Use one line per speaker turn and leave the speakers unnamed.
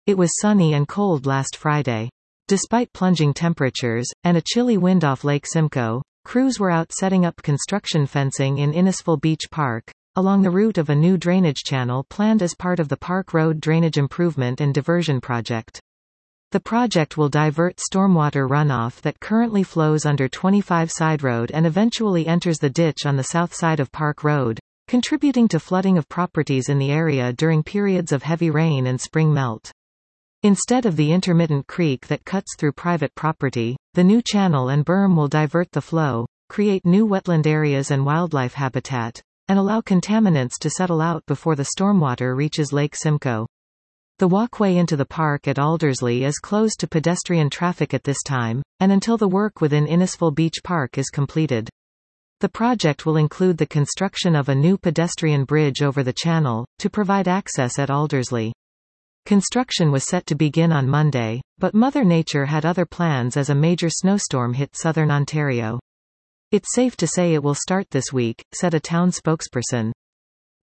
It was sunny and cold last Friday. Despite plunging temperatures, and a chilly wind off Lake Simcoe, crews were out setting up construction fencing in Innisfil Beach Park, along the route of a new drainage channel planned as part of the Park Road Drainage Improvement and Diversion Project. The project will divert stormwater runoff that currently flows under 25 Side Road and eventually enters the ditch on the south side of Park Road, contributing to flooding of properties in the area during periods of heavy rain and spring melt. Instead of the intermittent creek that cuts through private property, the new channel and berm will divert the flow, create new wetland areas and wildlife habitat, and allow contaminants to settle out before the stormwater reaches Lake Simcoe. The walkway into the park at Aldersley is closed to pedestrian traffic at this time, and until the work within Innisfil Beach Park is completed. The project will include the construction of a new pedestrian bridge over the channel, to provide access at Aldersley. Construction was set to begin on Monday, but Mother Nature had other plans as a major snowstorm hit southern Ontario. It's safe to say it will start this week, said a town spokesperson.